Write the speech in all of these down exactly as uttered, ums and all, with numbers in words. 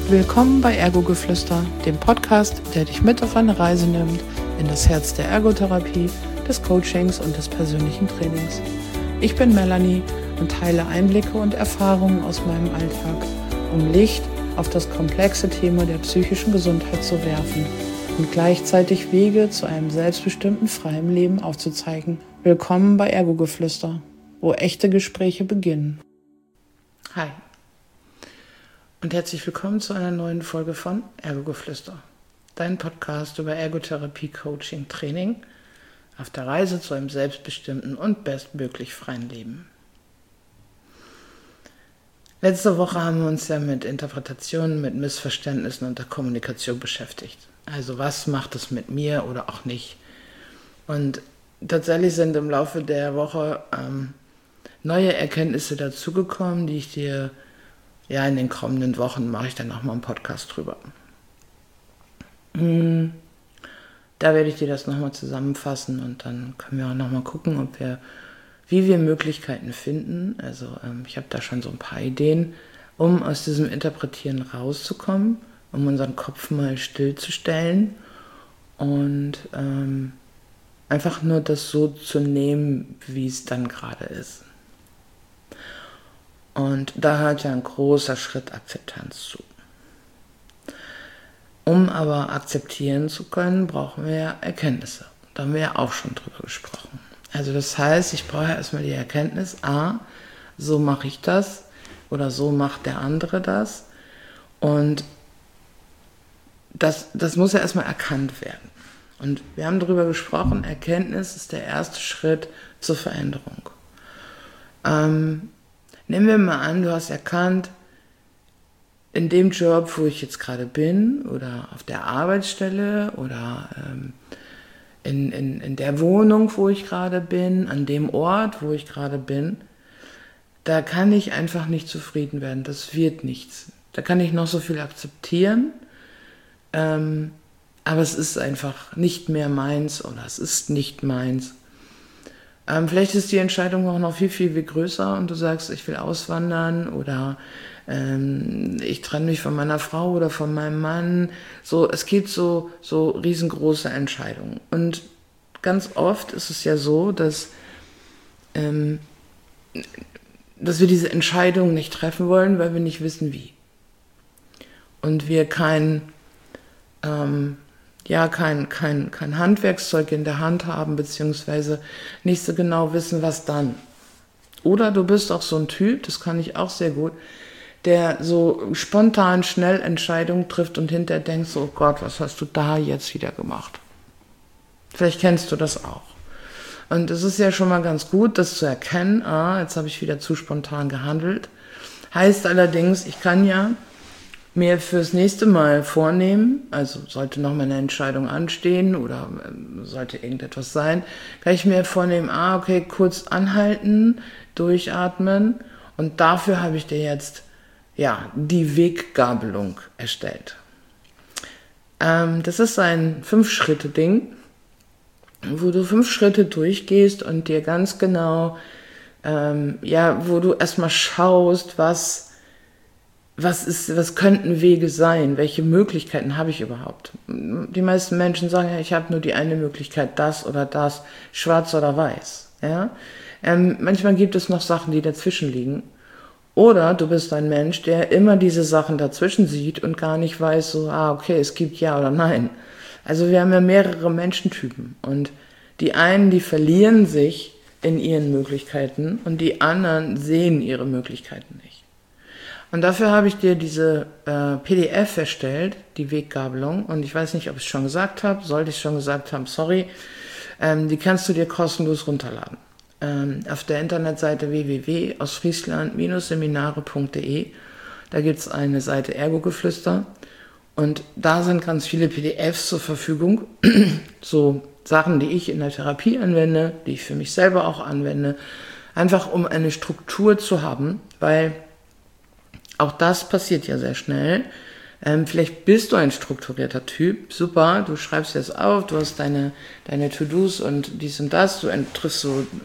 Willkommen bei Ergo-Geflüster, dem Podcast, der dich mit auf eine Reise nimmt in das Herz der Ergotherapie, des Coachings und des persönlichen Trainings. Ich bin Melanie und teile Einblicke und Erfahrungen aus meinem Alltag, um Licht auf das komplexe Thema der psychischen Gesundheit zu werfen und gleichzeitig Wege zu einem selbstbestimmten, freien Leben aufzuzeigen. Willkommen bei Ergo-Geflüster, wo echte Gespräche beginnen. Hi und herzlich willkommen zu einer neuen Folge von Ergo-Geflüster, dein Podcast über Ergotherapie, Coaching, Training auf der Reise zu einem selbstbestimmten und bestmöglich freien Leben. Letzte Woche haben wir uns ja mit Interpretationen, mit Missverständnissen und der Kommunikation beschäftigt. Also was macht es mit mir oder auch nicht? Und tatsächlich sind im Laufe der Woche ähm, neue Erkenntnisse dazugekommen, die ich dir ja in den kommenden Wochen mache ich dann nochmal einen Podcast drüber. Hm. Da werde ich dir das nochmal zusammenfassen und dann können wir auch nochmal gucken, ob wir, wie wir Möglichkeiten finden. Also ähm, ich habe da schon so ein paar Ideen, um aus diesem Interpretieren rauszukommen, um unseren Kopf mal stillzustellen und ähm, einfach nur das so zu nehmen, wie es dann gerade ist. Und da hört ja ein großer Schritt Akzeptanz zu. Um aber akzeptieren zu können, brauchen wir ja Erkenntnisse. Da haben wir ja auch schon drüber gesprochen. Also das heißt, ich brauche erstmal die Erkenntnis, ah, so mache ich das oder so macht der andere das. Und das, das muss ja erstmal erkannt werden. Und wir haben darüber gesprochen, Erkenntnis ist der erste Schritt zur Veränderung. Ähm, nehmen wir mal an, du hast erkannt, in dem Job, wo ich jetzt gerade bin oder auf der Arbeitsstelle oder ähm, in, in, in der Wohnung, wo ich gerade bin, an dem Ort, wo ich gerade bin, da kann ich einfach nicht zufrieden werden. Das wird nichts. Da kann ich noch so viel akzeptieren, ähm, aber es ist einfach nicht mehr meins oder es ist nicht meins. Ähm, vielleicht ist die Entscheidung auch noch viel, viel, viel größer und du sagst, ich will auswandern oder ähm, ich trenne mich von meiner Frau oder von meinem Mann. So, es geht so, so riesengroße Entscheidungen. Und ganz oft ist es ja so, dass, ähm, dass wir diese Entscheidung nicht treffen wollen, weil wir nicht wissen, wie. Und wir kein, ähm, ja, kein, kein, kein Handwerkszeug in der Hand haben, beziehungsweise nicht so genau wissen, was dann. Oder du bist auch so ein Typ, das kann ich auch sehr gut, der so spontan schnell Entscheidungen trifft und hinterher denkst, oh Gott, was hast du da jetzt wieder gemacht? Vielleicht kennst du das auch. Und es ist ja schon mal ganz gut, das zu erkennen, ah, jetzt habe ich wieder zu spontan gehandelt. Heißt allerdings, ich kann ja mir fürs nächste Mal vornehmen, also sollte noch mal eine Entscheidung anstehen oder sollte irgendetwas sein, kann ich mir vornehmen, ah, okay, kurz anhalten, durchatmen und dafür habe ich dir jetzt ja, die Weggabelung erstellt. Ähm, das ist ein Fünf-Schritte-Ding, wo du fünf Schritte durchgehst und dir ganz genau, ähm, ja, wo du erstmal schaust, was, was ist, was könnten Wege sein, welche Möglichkeiten habe ich überhaupt. Die meisten Menschen sagen, ja, ich habe nur die eine Möglichkeit, das oder das, schwarz oder weiß. Ja? Ähm, manchmal gibt es noch Sachen, die dazwischen liegen. Oder du bist ein Mensch, der immer diese Sachen dazwischen sieht und gar nicht weiß, so, ah, okay, es gibt ja oder nein. Also wir haben ja mehrere Menschentypen und die einen, die verlieren sich in ihren Möglichkeiten und die anderen sehen ihre Möglichkeiten nicht. Und dafür habe ich dir diese äh, P D F erstellt, die Weggabelung, und ich weiß nicht, ob ich es schon gesagt habe, sollte ich schon gesagt haben, sorry, ähm, die kannst du dir kostenlos runterladen. Auf der Internetseite w w w punkt aus friesland seminare punkt d e. Da gibt es eine Seite Ergo-Geflüster und da sind ganz viele P D Fs zur Verfügung, so Sachen, die ich in der Therapie anwende, die ich für mich selber auch anwende, einfach um eine Struktur zu haben, weil auch das passiert ja sehr schnell. Ähm, vielleicht bist du ein strukturierter Typ, super, du schreibst jetzt auf, du hast deine, deine To-Dos und dies und das, du triffst so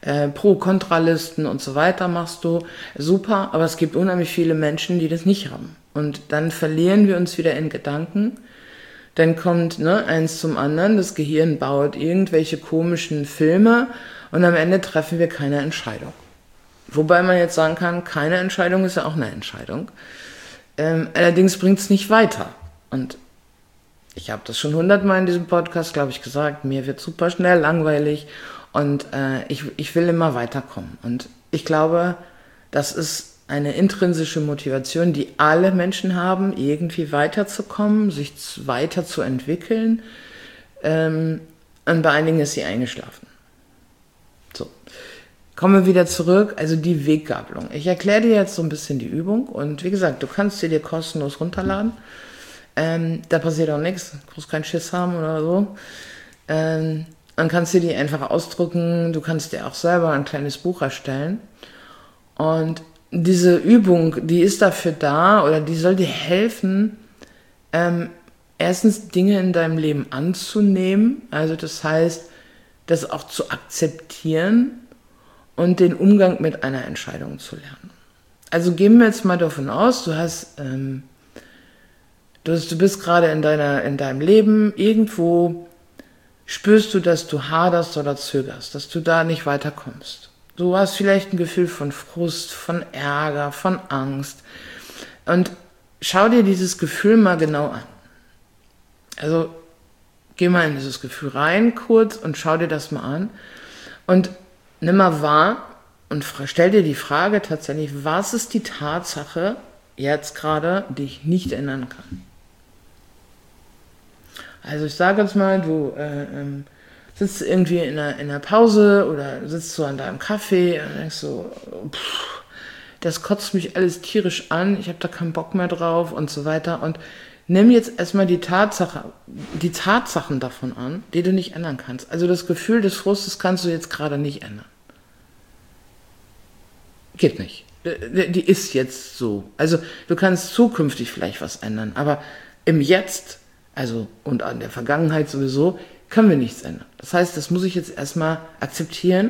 äh, Pro-Kontra-Listen und so weiter machst du. Super, aber es gibt unheimlich viele Menschen, die das nicht haben. Und dann verlieren wir uns wieder in Gedanken. Dann kommt ne, eins zum anderen, das Gehirn baut irgendwelche komischen Filme und am Ende treffen wir keine Entscheidung. Wobei man jetzt sagen kann, keine Entscheidung ist ja auch eine Entscheidung. Ähm, allerdings bringt es nicht weiter. Und ich habe das schon hundertmal in diesem Podcast, glaube ich, gesagt, mir wird super schnell langweilig und äh, ich, ich will immer weiterkommen. Und ich glaube, das ist eine intrinsische Motivation, die alle Menschen haben, irgendwie weiterzukommen, sich weiterzuentwickeln. Ähm, und bei einigen ist sie eingeschlafen. So, kommen wir wieder zurück, also die Weggabelung. Ich erkläre dir jetzt so ein bisschen die Übung und wie gesagt, du kannst sie dir kostenlos runterladen. Ähm, da passiert auch nichts, du musst keinen Schiss haben oder so. Ähm, dann kannst du die einfach ausdrucken, du kannst dir auch selber ein kleines Buch erstellen. Und diese Übung, die ist dafür da oder die soll dir helfen, ähm, erstens Dinge in deinem Leben anzunehmen, also das heißt, das auch zu akzeptieren und den Umgang mit einer Entscheidung zu lernen. Also gehen wir jetzt mal davon aus, du hast, ähm, du, hast, du bist gerade in deiner, in deinem Leben, irgendwo spürst du, dass du haderst oder zögerst, dass du da nicht weiterkommst. Du hast vielleicht ein Gefühl von Frust, von Ärger, von Angst. Und schau dir dieses Gefühl mal genau an. Also geh mal in dieses Gefühl rein kurz und schau dir das mal an. Und nimm mal wahr und stell dir die Frage tatsächlich, was ist die Tatsache jetzt gerade, die ich nicht ändern kann? Also ich sage jetzt mal, du äh, ähm, sitzt irgendwie in einer, in einer Pause oder sitzt so an deinem Kaffee und denkst so, pff, das kotzt mich alles tierisch an, ich habe da keinen Bock mehr drauf und so weiter. Und nimm jetzt erstmal die Tatsache, die Tatsachen davon an, die du nicht ändern kannst. Also das Gefühl des Frustes kannst du jetzt gerade nicht ändern. Geht nicht. Die ist jetzt so. Also du kannst zukünftig vielleicht was ändern, aber im Jetzt, also und an der Vergangenheit sowieso, können wir nichts ändern. Das heißt, das muss ich jetzt erstmal akzeptieren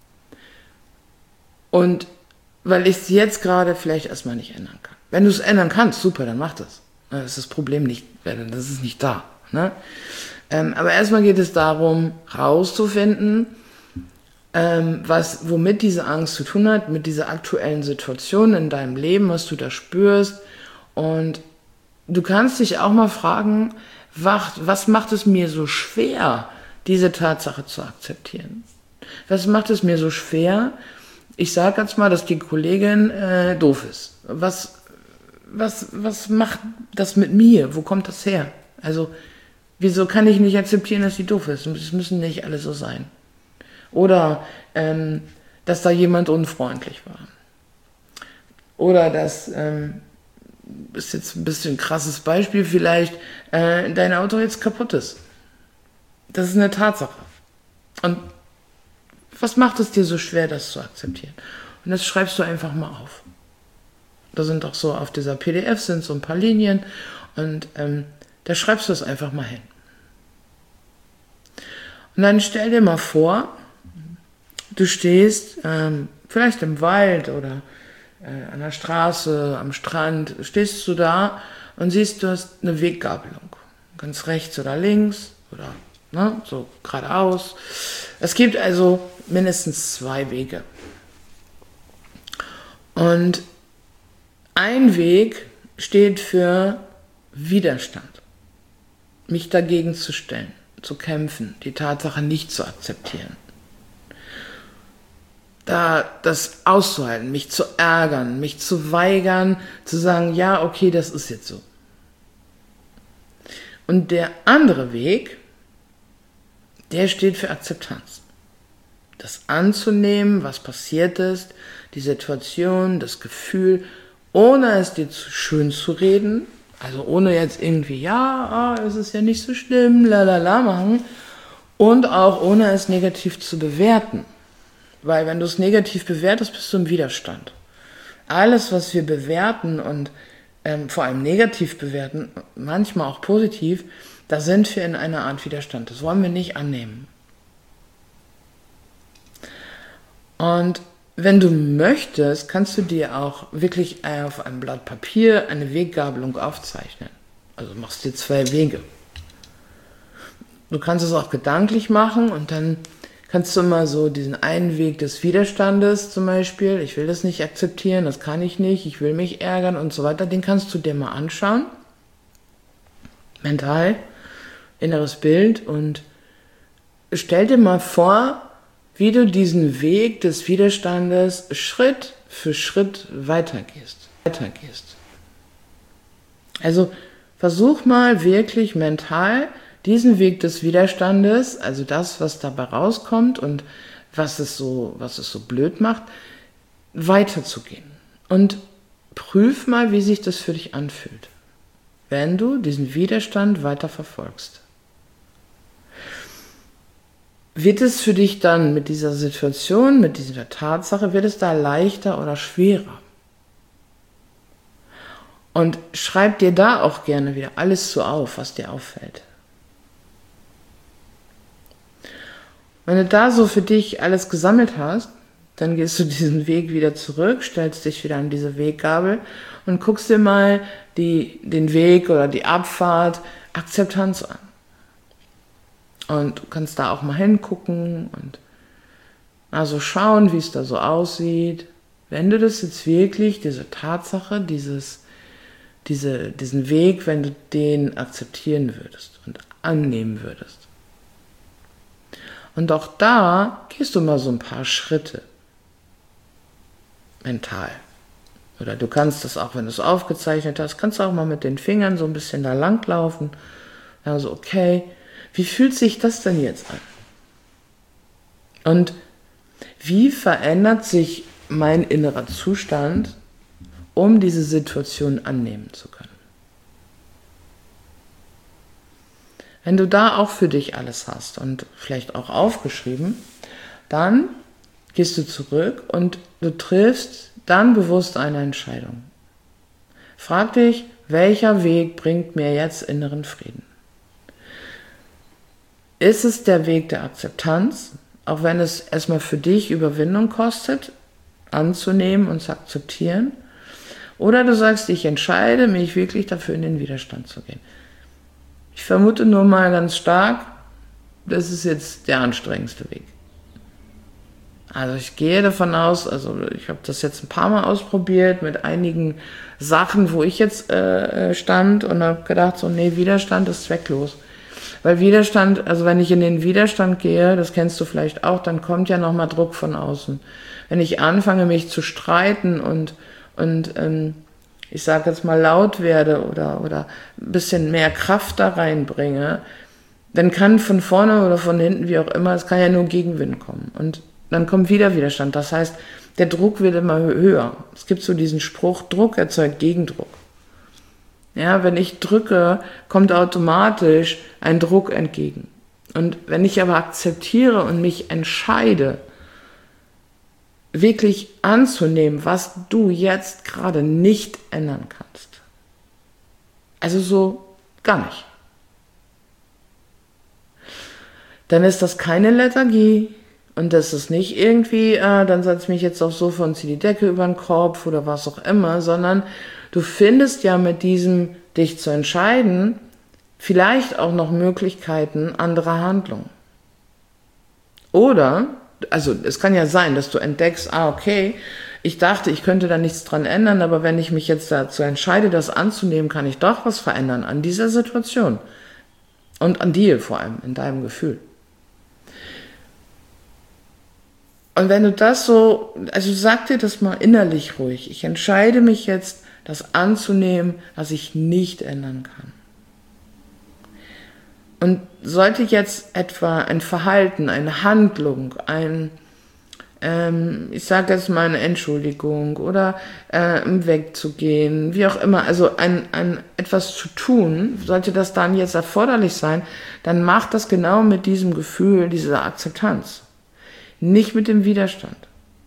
und weil ich es jetzt gerade vielleicht erstmal nicht ändern kann. Wenn du es ändern kannst, super, dann mach das. Dann ist das Problem nicht, das ist nicht da. Ne? Ähm, aber erstmal geht es darum, rauszufinden, ähm, was, womit diese Angst zu tun hat, mit dieser aktuellen Situation in deinem Leben, was du da spürst. Und du kannst dich auch mal fragen, was, was macht es mir so schwer, diese Tatsache zu akzeptieren? Was macht es mir so schwer? Ich sage jetzt mal, dass die Kollegin äh, doof ist. Was, was, was macht das mit mir? Wo kommt das her? Also, wieso kann ich nicht akzeptieren, dass sie doof ist? Es müssen nicht alle so sein. Oder, ähm, dass da jemand unfreundlich war. Oder, dass, ähm, ist jetzt ein bisschen ein krasses Beispiel vielleicht, äh, dein Auto jetzt kaputt ist. Das ist eine Tatsache. Und was macht es dir so schwer, das zu akzeptieren? Und das schreibst du einfach mal auf. Da sind auch so, auf dieser P D F sind so ein paar Linien und ähm, da schreibst du es einfach mal hin. Und dann stell dir mal vor, du stehst ähm, vielleicht im Wald oder äh, an der Straße, am Strand, stehst du da und siehst, du hast eine Weggabelung. Ganz rechts oder links oder ne, so geradeaus. Es gibt also mindestens zwei Wege. Und ein Weg steht für Widerstand. Mich dagegen zu stellen, zu kämpfen, die Tatsache nicht zu akzeptieren. Da das auszuhalten, mich zu ärgern, mich zu weigern, zu sagen, ja, okay, das ist jetzt so. Und der andere Weg, der steht für Akzeptanz. Das anzunehmen, was passiert ist, die Situation, das Gefühl, ohne es dir zu schön zu reden, also ohne jetzt irgendwie, ja, es ist ja nicht so schlimm, lalala machen, und auch ohne es negativ zu bewerten. Weil wenn du es negativ bewertest, bist du im Widerstand. Alles, was wir bewerten und ähm, vor allem negativ bewerten, manchmal auch positiv, da sind wir in einer Art Widerstand. Das wollen wir nicht annehmen. Und wenn du möchtest, kannst du dir auch wirklich auf einem Blatt Papier eine Weggabelung aufzeichnen. Also machst dir zwei Wege. Du kannst es auch gedanklich machen und dann kannst du mal so diesen einen Weg des Widerstandes zum Beispiel, ich will das nicht akzeptieren, das kann ich nicht, ich will mich ärgern und so weiter, den kannst du dir mal anschauen. Mental, inneres Bild und stell dir mal vor, wie du diesen Weg des Widerstandes Schritt für Schritt weitergehst. weitergehst. Also versuch mal wirklich mental diesen Weg des Widerstandes, also das, was dabei rauskommt und was es so, was es so blöd macht, weiterzugehen. Und prüf mal, wie sich das für dich anfühlt, wenn du diesen Widerstand weiter verfolgst. Wird es für dich dann mit dieser Situation, mit dieser Tatsache, wird es da leichter oder schwerer? Und schreib dir da auch gerne wieder alles so auf, was dir auffällt. Wenn du da so für dich alles gesammelt hast, dann gehst du diesen Weg wieder zurück, stellst dich wieder an diese Weggabel und guckst dir mal die, den Weg oder die Abfahrt Akzeptanz an. Und du kannst da auch mal hingucken und also schauen, wie es da so aussieht. Wenn du das jetzt wirklich, diese Tatsache, dieses, diese, diesen Weg, wenn du den akzeptieren würdest und annehmen würdest. Und auch da gehst du mal so ein paar Schritte mental. Oder du kannst das auch, wenn du es aufgezeichnet hast, kannst du auch mal mit den Fingern so ein bisschen da langlaufen. Also okay, wie fühlt sich das denn jetzt an? Und wie verändert sich mein innerer Zustand, um diese Situation annehmen zu können? Wenn du da auch für dich alles hast und vielleicht auch aufgeschrieben, dann gehst du zurück und du triffst dann bewusst eine Entscheidung. Frag dich, welcher Weg bringt mir jetzt inneren Frieden? Ist es der Weg der Akzeptanz, auch wenn es erstmal für dich Überwindung kostet, anzunehmen und zu akzeptieren? Oder du sagst, ich entscheide mich wirklich dafür, in den Widerstand zu gehen. Ich vermute nur mal ganz stark, das ist jetzt der anstrengendste Weg. Also ich gehe davon aus, also ich habe das jetzt ein paar Mal ausprobiert mit einigen Sachen, wo ich jetzt äh, stand und habe gedacht, so nee, Widerstand ist zwecklos. Weil Widerstand, also wenn ich in den Widerstand gehe, das kennst du vielleicht auch, dann kommt ja nochmal Druck von außen. Wenn ich anfange, mich zu streiten und, und ähm, ich sage jetzt mal laut werde oder, oder ein bisschen mehr Kraft da reinbringe, dann kann von vorne oder von hinten, wie auch immer, es kann ja nur Gegenwind kommen. Und dann kommt wieder Widerstand. Das heißt, der Druck wird immer höher. Es gibt so diesen Spruch, Druck erzeugt Gegendruck. Ja, wenn ich drücke, kommt automatisch ein Druck entgegen. Und wenn ich aber akzeptiere und mich entscheide, wirklich anzunehmen, was du jetzt gerade nicht ändern kannst. Also so gar nicht. Dann ist das keine Lethargie und das ist nicht irgendwie, äh, dann setze ich mich jetzt aufs Sofa und ziehe die Decke über den Kopf oder was auch immer, sondern du findest ja mit diesem, dich zu entscheiden, vielleicht auch noch Möglichkeiten anderer Handlungen. Oder, also es kann ja sein, dass du entdeckst, ah okay, ich dachte, ich könnte da nichts dran ändern, aber wenn ich mich jetzt dazu entscheide, das anzunehmen, kann ich doch was verändern an dieser Situation. Und an dir vor allem, in deinem Gefühl. Und wenn du das so, also sag dir das mal innerlich ruhig, ich entscheide mich jetzt, das anzunehmen, was ich nicht ändern kann. Und sollte jetzt etwa ein Verhalten, eine Handlung, ein, ähm, ich sage jetzt mal eine Entschuldigung oder äh, wegzugehen, wie auch immer, also ein, ein etwas zu tun, sollte das dann jetzt erforderlich sein, dann mach das genau mit diesem Gefühl, dieser Akzeptanz, nicht mit dem Widerstand.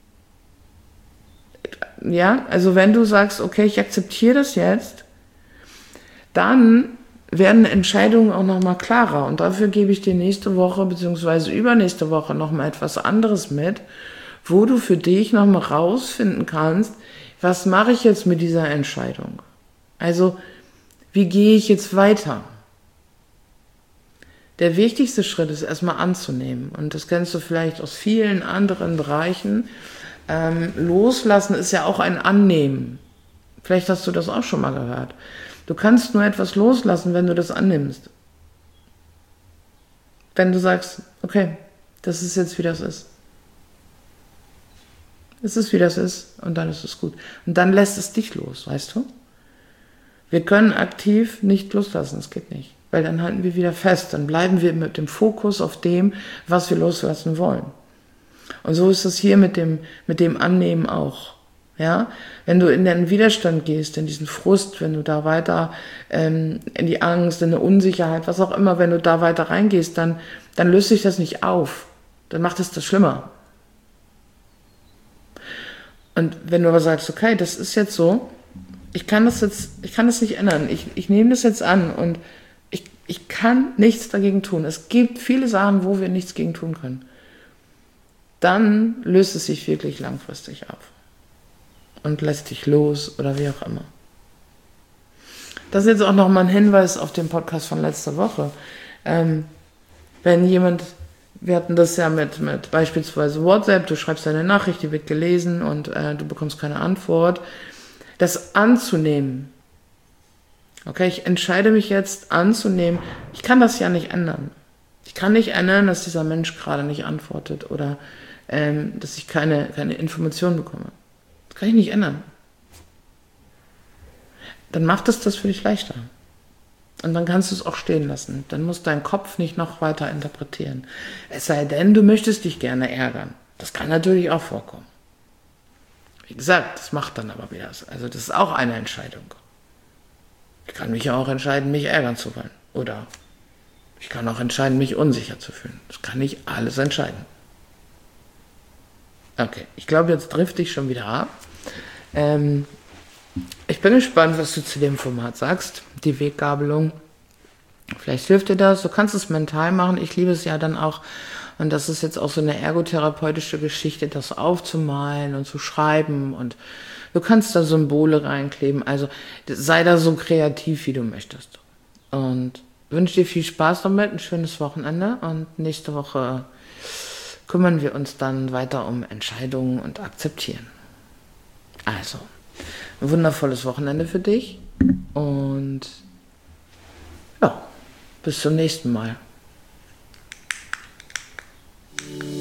Ja, also wenn du sagst, okay, ich akzeptiere das jetzt, dann werden Entscheidungen auch nochmal klarer. Und dafür gebe ich dir nächste Woche bzw. übernächste Woche nochmal etwas anderes mit, wo du für dich nochmal rausfinden kannst, was mache ich jetzt mit dieser Entscheidung? Also, wie gehe ich jetzt weiter? Der wichtigste Schritt ist erstmal anzunehmen. Und das kennst du vielleicht aus vielen anderen Bereichen. Ähm, loslassen ist ja auch ein Annehmen. Vielleicht hast du das auch schon mal gehört. Du kannst nur etwas loslassen, wenn du das annimmst. Wenn du sagst, okay, das ist jetzt, wie das ist. Es ist, wie das ist, und dann ist es gut. Und dann lässt es dich los, weißt du? Wir können aktiv nicht loslassen, das geht nicht. Weil dann halten wir wieder fest, dann bleiben wir mit dem Fokus auf dem, was wir loslassen wollen. Und so ist es hier mit dem, mit dem Annehmen auch. Ja? Wenn du in den Widerstand gehst, in diesen Frust, wenn du da weiter ähm, in die Angst, in eine Unsicherheit, was auch immer, wenn du da weiter reingehst, dann, dann löst sich das nicht auf. Dann macht es das schlimmer. Und wenn du aber sagst, okay, das ist jetzt so, ich kann das jetzt, ich kann das nicht ändern, ich, ich nehme das jetzt an und ich, ich kann nichts dagegen tun. Es gibt viele Sachen, wo wir nichts gegen tun können. Dann löst es sich wirklich langfristig auf und lässt dich los oder wie auch immer. Das ist jetzt auch nochmal ein Hinweis auf den Podcast von letzter Woche. Ähm, wenn jemand, wir hatten das ja mit, mit beispielsweise WhatsApp, du schreibst deine Nachricht, die wird gelesen und äh, du bekommst keine Antwort. Das anzunehmen. Okay, ich entscheide mich jetzt anzunehmen. Ich kann das ja nicht ändern. Ich kann nicht ändern, dass dieser Mensch gerade nicht antwortet oder ähm, dass ich keine, keine Information bekomme. Das kann ich nicht ändern. Dann macht es das für dich leichter. Und dann kannst du es auch stehen lassen. Dann muss dein Kopf nicht noch weiter interpretieren. Es sei denn, du möchtest dich gerne ärgern. Das kann natürlich auch vorkommen. Wie gesagt, das macht dann aber wieder. Also das ist auch eine Entscheidung. Ich kann mich auch entscheiden, mich ärgern zu wollen. Oder ich kann auch entscheiden, mich unsicher zu fühlen. Das kann ich alles entscheiden. Okay, ich glaube, jetzt drifte ich schon wieder ab. Ähm, ich bin gespannt, was du zu dem Format sagst. Die Weggabelung. Vielleicht hilft dir das. Du kannst es mental machen. Ich liebe es ja dann auch. Und das ist jetzt auch so eine ergotherapeutische Geschichte, das aufzumalen und zu schreiben. Und du kannst da Symbole reinkleben. Also sei da so kreativ, wie du möchtest. Und wünsche dir viel Spaß damit, ein schönes Wochenende. Und nächste Woche kümmern wir uns dann weiter um Entscheidungen und Akzeptieren. Also, ein wundervolles Wochenende für dich. Und ja, bis zum nächsten Mal.